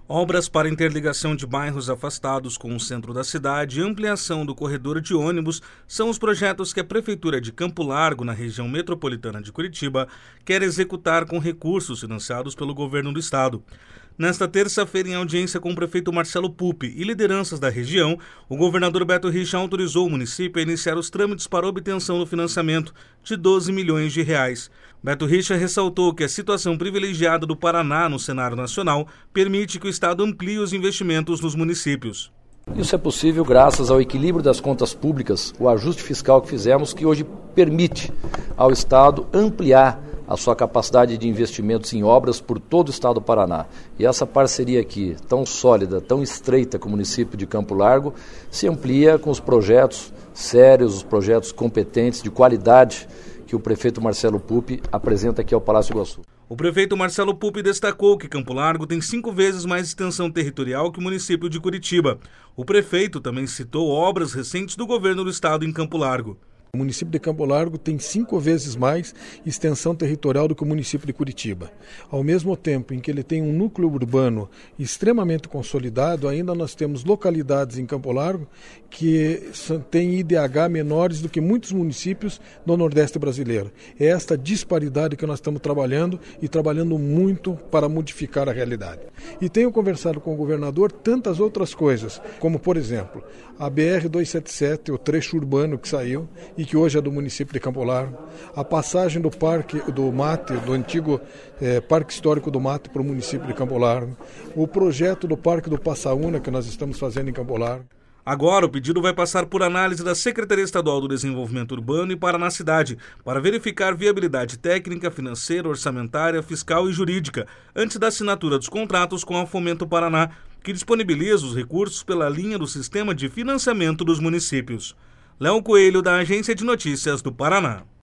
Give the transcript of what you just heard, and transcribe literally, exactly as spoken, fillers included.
Obras para interligação de bairros afastados com o centro da cidade e ampliação do corredor de ônibus são os projetos que a Prefeitura de Campo Largo, na região metropolitana de Curitiba, quer executar com recursos financiados pelo governo do estado. Nesta terça-feira, em audiência com o prefeito Marcelo Pupi e lideranças da região, o governador Beto Richa autorizou o município a iniciar os trâmites para obtenção do financiamento de doze milhões de reais. Beto Richa ressaltou que a situação privilegiada do Paraná no cenário nacional permite que o estado amplie os investimentos nos municípios. Isso é possível graças ao equilíbrio das contas públicas, o ajuste fiscal que fizemos, que hoje permite ao estado ampliar a sua capacidade de investimentos em obras por todo o estado do Paraná. E essa parceria aqui, tão sólida, tão estreita com o município de Campo Largo, se amplia com os projetos sérios, os projetos competentes, de qualidade, que o prefeito Marcelo Pupi apresenta aqui ao Palácio Iguaçu. O prefeito Marcelo Pupi destacou que Campo Largo tem cinco vezes mais extensão territorial que o município de Curitiba. O prefeito também citou obras recentes do governo do estado em Campo Largo. O município de Campo Largo tem cinco vezes mais extensão territorial do que o município de Curitiba. Ao mesmo tempo em que ele tem um núcleo urbano extremamente consolidado, ainda nós temos localidades em Campo Largo que têm I D H menores do que muitos municípios do Nordeste brasileiro. É esta disparidade que nós estamos trabalhando e trabalhando muito para modificar a realidade. E tenho conversado com o governador tantas outras coisas, como por exemplo, a B R duzentos e setenta e sete, o trecho urbano que saiu e que hoje é do município de Campo Largo, a passagem do Parque do Mate, do antigo eh, Parque Histórico do Mate para o município de Campo Largo, o projeto do Parque do Passaúna que nós estamos fazendo em Campo Largo. Agora, o pedido vai passar por análise da Secretaria Estadual do Desenvolvimento Urbano e Paraná Cidade, para verificar viabilidade técnica, financeira, orçamentária, fiscal e jurídica, antes da assinatura dos contratos com a Fomento Paraná, que disponibiliza os recursos pela linha do Sistema de Financiamento dos Municípios. Léo Coelho, da Agência de Notícias do Paraná.